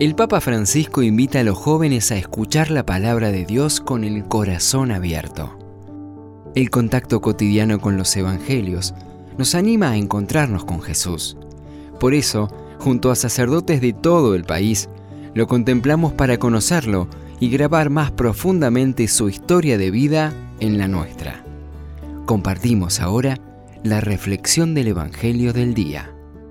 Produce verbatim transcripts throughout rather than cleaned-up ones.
El Papa Francisco invita a los jóvenes a escuchar la palabra de Dios con el corazón abierto. El contacto cotidiano con los evangelios nos anima a encontrarnos con Jesús. Por eso, junto a sacerdotes de todo el país, lo contemplamos para conocerlo y grabar más profundamente su historia de vida en la nuestra. Compartimos ahora la reflexión del Evangelio del día.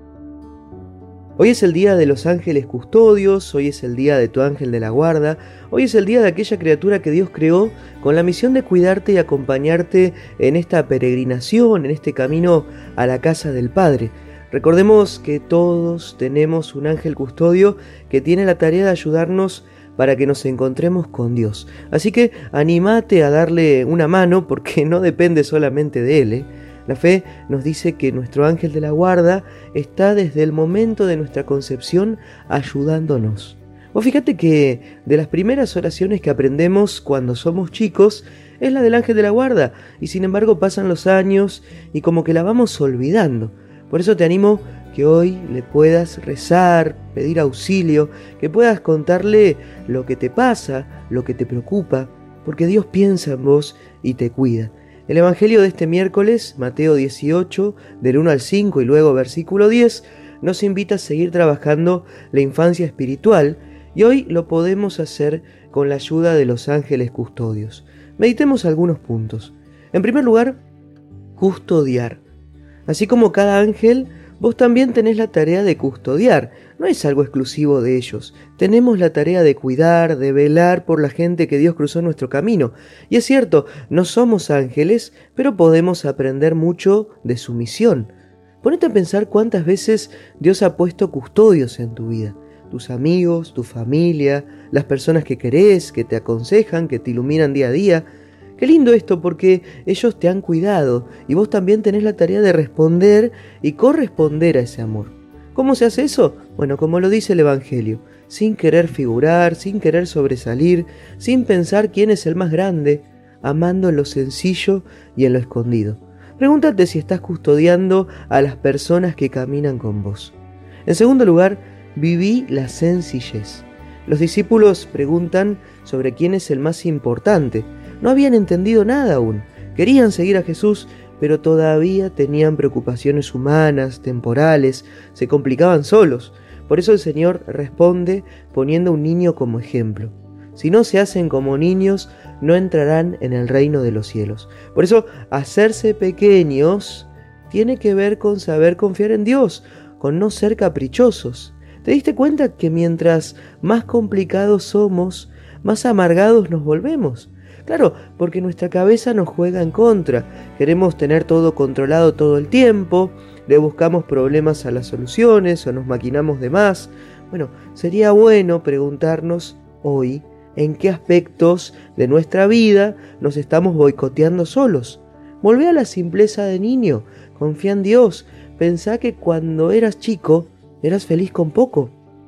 Hoy es el día de los ángeles custodios, hoy es el día de tu ángel de la guarda, hoy es el día de aquella criatura que Dios creó con la misión de cuidarte y acompañarte en esta peregrinación, en este camino a la casa del Padre. Recordemos que todos tenemos un ángel custodio que tiene la tarea de ayudarnos para que nos encontremos con Dios. Así que anímate a darle una mano porque no depende solamente de Él, ¿eh? La fe nos dice que nuestro ángel de la guarda está desde el momento de nuestra concepción ayudándonos. Vos fíjate que de las primeras oraciones que aprendemos cuando somos chicos es la del ángel de la guarda, y sin embargo pasan los años y como que la vamos olvidando. Por eso te animo que hoy le puedas rezar, pedir auxilio, que puedas contarle lo que te pasa, lo que te preocupa, porque Dios piensa en vos y te cuida. El Evangelio de este miércoles, Mateo dieciocho, del uno al cinco y luego versículo diez, nos invita a seguir trabajando la infancia espiritual y hoy lo podemos hacer con la ayuda de los ángeles custodios. Meditemos algunos puntos. En primer lugar, custodiar. Así como cada ángel, vos también tenés la tarea de custodiar. No es algo exclusivo de ellos. Tenemos la tarea de cuidar, de velar por la gente que Dios cruzó en nuestro camino. Y es cierto, no somos ángeles, pero podemos aprender mucho de su misión. Ponete a pensar cuántas veces Dios ha puesto custodios en tu vida. Tus amigos, tu familia, las personas que querés, que te aconsejan, que te iluminan día a día. Qué lindo esto porque ellos te han cuidado y vos también tenés la tarea de responder y corresponder a ese amor. ¿Cómo se hace eso? Bueno, como lo dice el Evangelio, sin querer figurar, sin querer sobresalir, sin pensar quién es el más grande, amando en lo sencillo y en lo escondido. Pregúntate si estás custodiando a las personas que caminan con vos. En segundo lugar, viví la sencillez. Los discípulos preguntan sobre quién es el más importante. No habían entendido nada aún. Querían seguir a Jesús, pero todavía tenían preocupaciones humanas, temporales, se complicaban solos. Por eso el Señor responde poniendo un niño como ejemplo. Si no se hacen como niños, no entrarán en el reino de los cielos. Por eso, hacerse pequeños tiene que ver con saber confiar en Dios, con no ser caprichosos. ¿Te diste cuenta que mientras más complicados somos, más amargados nos volvemos? Claro, porque nuestra cabeza nos juega en contra. Queremos tener todo controlado todo el tiempo, le buscamos problemas a las soluciones o nos maquinamos de más. Bueno, sería bueno preguntarnos hoy en qué aspectos de nuestra vida nos estamos boicoteando solos. Volvé a la simpleza de niño, confía en Dios, pensá que cuando eras chico eras feliz con poco.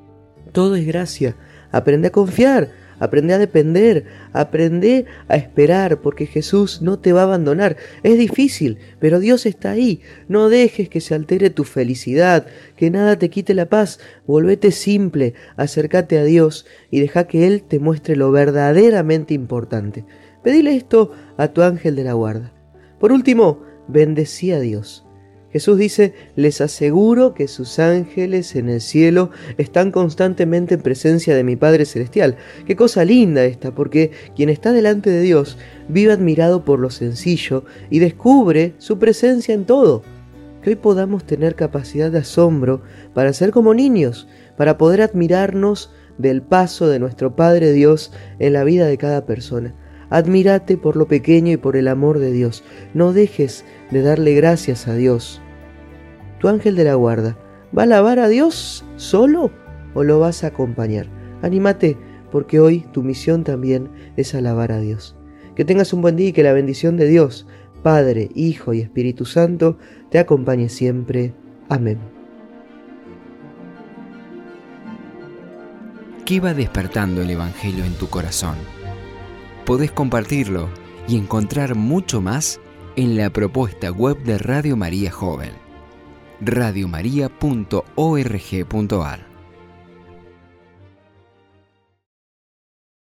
Todo es gracia, aprende a confiar. Aprende a depender, aprende a esperar, porque Jesús no te va a abandonar. Es difícil, pero Dios está ahí. No dejes que se altere tu felicidad, que nada te quite la paz. Volvete simple, acércate a Dios y deja que Él te muestre lo verdaderamente importante. Pedile esto a tu ángel de la guarda. Por último, bendecí a Dios. Jesús dice, les aseguro que sus ángeles en el cielo están constantemente en presencia de mi Padre Celestial. Qué cosa linda esta, porque quien está delante de Dios vive admirado por lo sencillo y descubre su presencia en todo. Que hoy podamos tener capacidad de asombro para ser como niños, para poder admirarnos del paso de nuestro Padre Dios en la vida de cada persona. Admírate por lo pequeño y por el amor de Dios. No dejes de darle gracias a Dios. Tu ángel de la guarda, ¿va a alabar a Dios solo o lo vas a acompañar? Anímate, porque hoy tu misión también es alabar a Dios. Que tengas un buen día y que la bendición de Dios, Padre, Hijo y Espíritu Santo, te acompañe siempre. Amén. ¿Qué va despertando el Evangelio en tu corazón? Podés compartirlo y encontrar mucho más en la propuesta web de Radio María Joven, radiomaria punto org punto ar.